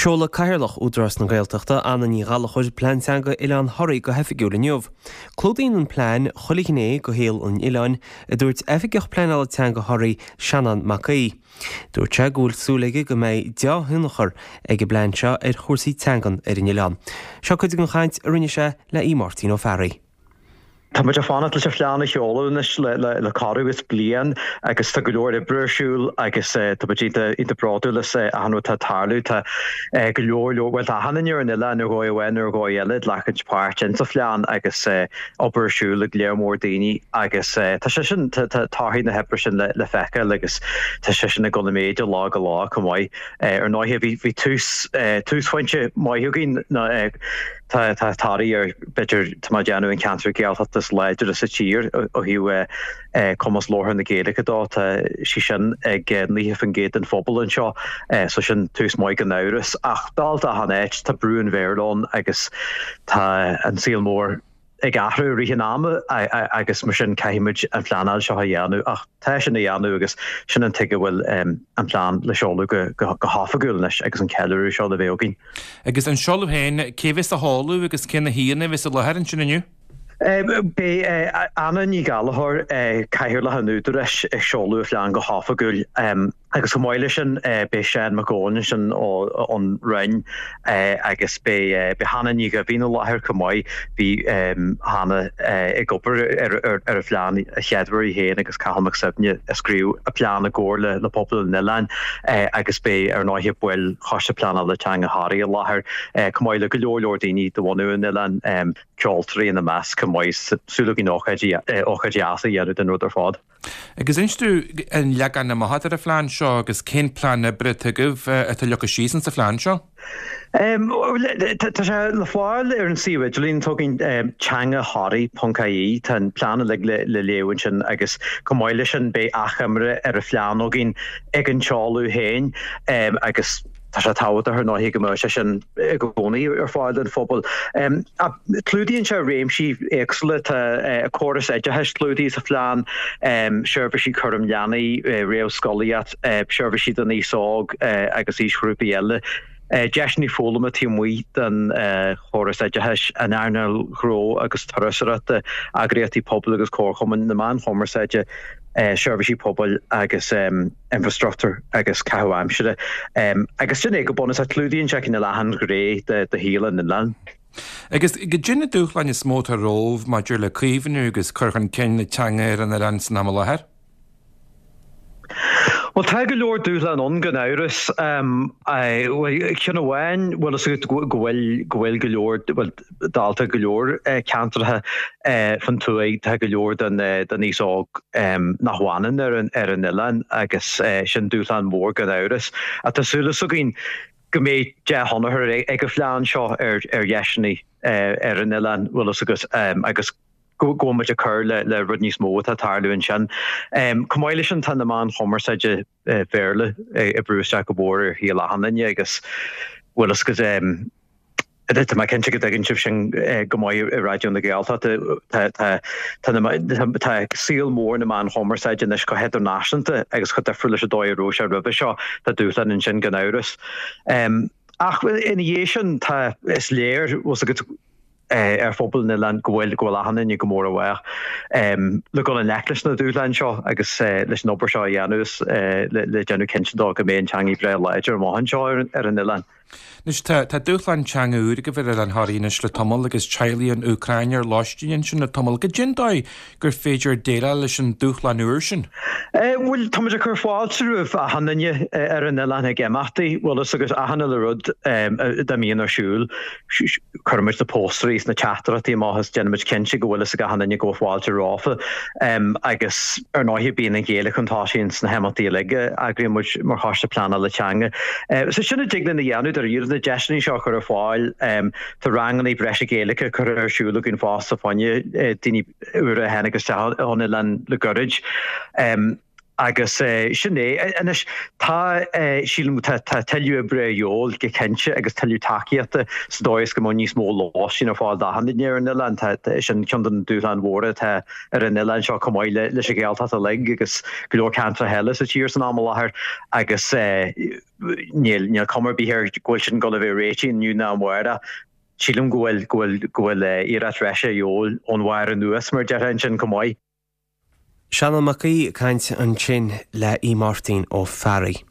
Seola cairlach údras na Gaeltachta anna ní galach chuir plán teanga Ileán thoraigh go hefigiúla neamh. Clúdaíonn an plán chuligné go héal an Ileán a dúirt efigioch plánala teanga thoraigh Shannon Mackay. Dúirt sé gúil súlaige go méid deáthúnachar ag go blán seo ar chórsaí teangan ar an Ileán. Seo chuid an chaint a rinne sé le Martin O'Farry. Tá muid a fánat leis a phleanna cheolaúnas le carú is blian agus tá go leor ibrisiúil agus tá muid ínta práúlas anú tá tarlú tá go leor bhfuil a hanainir an ile nó gáid bhain ar gáid eilid lechaid páirt in sa phlean agus obrisiúil le léirmór daoine agus tá sé sin táthí na hebre sin le fecha agus tá sé sin na go méide lá go lá go mhaid ar náithe bhí túshainte maithúginn Tá táí ar beidir tá deanú an cancer gealtas leidir a sa tír ó hiú commas lóthar na géalacha dá si sin ag níomh an géad an fphobal an seo so sin tús maid an áras ach dáilta a hanéit tá brún bhéirlón agus tá an síl mór ag ahrú rí náma agus mar sin caiimiid an plánáil seo a dhéanú ach tá sin na dhéanú agus sin an tuige bhfuil an plán le seolú go háfagúilnis agus an ceú seo a bhéogin. Agus an seolú héin céhís a háú agus cinna híanana vis a leheann sin aniu? Bé anna ní galahar caiir le hanúidiris ag seolú lean go háfagúil agus gomáile sin bé sé magóin sin an rein agus bé hanna ní go bhína láthir cumáid bhí hanna ag gopur ar a phlean a cheadhairí héin agus cahamach sabne a scríú a plean a ggóir le pobl nilein agus bé ar náithe buil choiste pleanna le teanga háirí a láthir cumáile go leor daoine do bhhaú nilein ceoltarí in na meas cumáid súla í óchaid deasa dhéanú den rud ar fád. Agus instú an legan na maithad ar a phlean seo agus cén plán brite goh atá lecha sísan sa phlean seo? Tá sé le fáil ar an síhaid líon tóginn teanga háirí.caí tá plánna le léhain sin agus cumáile sin bé achamre ar a phlean óginn ag an teáú héin agus Tá sé táhat ar náithí go mar sin go bhnaí ar fáil an fphobal. Clúdaíonn sé réimsí éagsúla a choras éidetheis clúdaí sa phlean seirbhísí chum leanaí réamh scolaíocht seirbhísí don níoság agus ísgrúpa eile. Deisní fólama tímhaí den choras éidetheis an airneil chró agus tarasarata agréatí pobl agus cóchaman na man homarsaide seirbhísí pobl agus infrastructure agus cahuaimside agus sin go bonus a clúdaíonn se na lehan gré de hílan in lean. Agus go dginna dúchlein is smóta rómh maidir le críomhanú agus chuchan cin na teanga ar an ran san am lethir? Well, tá go leor dúla an gan áras cinna bhhain bhfuil is gohfuil go leor dáilta go leor ceantartha fan túig tá go leor den níoság nachhhanan ar an Ileán agus sin dúla an mór gan áras a tásúlas a gin go méid de honnathir ag go phlean seo ar dheisinaí ar an Ileán bhfuil agus go muid a chur le rud níos mó a tarlú an sin. Cumáile sin tan amán homarsaide bhéirle i brúisteach go bóir hí lehananne agus bhfuil go mai cinnte go daginn sib sin go maiid i ráidún na Gaelta tá síl mór na man homarsaide is go heidir náisianta agus chu defriúla a dóirró se rubbe seo tá dúlan in sin gan áras. Ach in dhé sin tá is léir was a go ar fphobal na lean gohfuil lehanana go mór bhhaich. Le go an neclis na dúlein seo agus leis an obair seo dhéanús le déanú cinnsedá go méon teangaí bre leidir máhan seo ar an Ileán. Nus tá dúchlein teanga úr go bhfuil an thaíonas le tamil agus Chilean Ucrainear láistíonn sin na tamil go dgindáid gur féidir déile leis an dúchlein úr sin? Bhfuil táid a chur fáilteúh a hananne ar an Ileán ag gemachtaí bhfuil agus a hanna le rud de míon arsúil chuirmid na póstrís na chatratí máthas déanamid cinse go bhfuil a hananne go fháilte ráfa agus ar náithí bíon an ggéala chutáisiín na hematí leige agrimuid mar háiste plánna le teanga. So sinna diglan na dhéanú ar dúr na deisnaí seo chur a fáil tá ranganí breise géalacha chur arsúla gin fás a fáinne daoine uair a hena agus an Ileán le gorid. agus sinné inis tá sílim tellú bre jóol ge kense agus tellú takeíte sdóis go níos mó lásin á fáil dahannéir an Iland sin chun dúlan mhre ar an Iland seo comáile leis sé géalta a le agus go cantra helle sa tíir san amthir agus níl comar bíhir ghil sin go bh réitin nniu ná mhra. Sílim gohfuil ire reise jóol ónhair an nuas mar de sin comáid. Seanna Macaí caint an sin le í Martin ó Ferry.